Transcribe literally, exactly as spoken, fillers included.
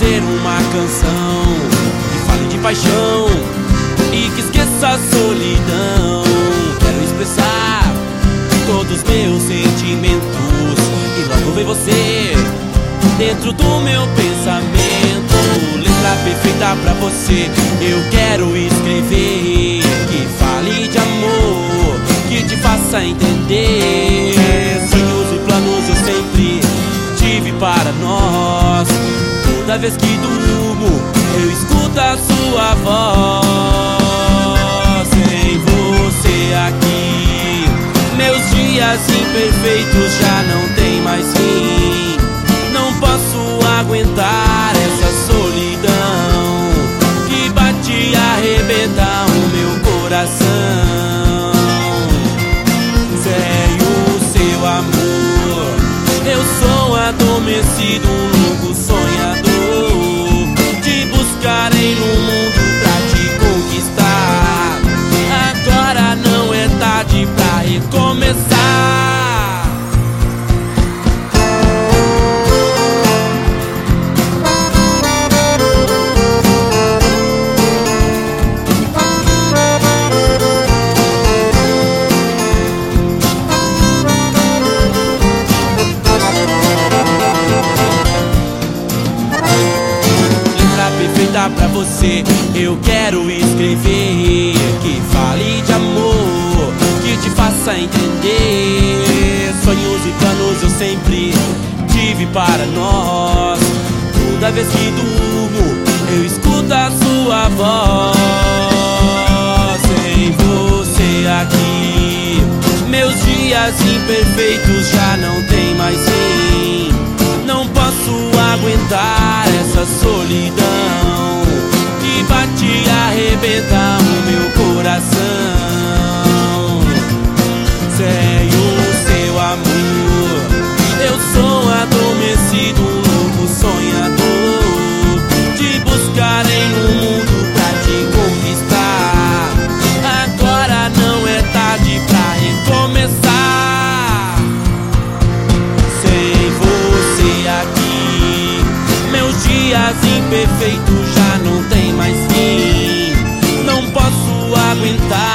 escrever uma canção que fale de paixão e que esqueça a solidão. Quero expressar todos os meus sentimentos e logo ver você dentro do meu pensamento. Letra perfeita pra você eu quero escrever, que fale de amor, que te faça entender. Sonhos e planos eu sempre tive para nós. Toda vez que durmo eu escuto a sua voz. Sem você aqui meus dias imperfeitos já não tem mais fim. Não posso aguentar essa solidão que bate e arrebenta o meu coração. Sem o seu amor eu sou adormecido, um louco sonhador, te buscarei no mundo pra te conquistar. Agora não é tarde pra recomeçar. Pra você eu quero escrever, que fale de amor, que te faça entender. Sonhos e planos eu sempre tive para nós. Toda vez que durmo eu escuto a sua voz. Sem você aqui meus dias imperfeitos já não tem mais fim. Não posso aguentar essa solidão que bate e arrebenta o meu coração. Sem o seu amor eu sou adormecido, um louco sonhador, te buscarei no mundo pra te conquistar. Agora não é tarde pra recomeçar. Sem você aqui meus dias imperfeitos já não tem mais fim. Não posso aguentar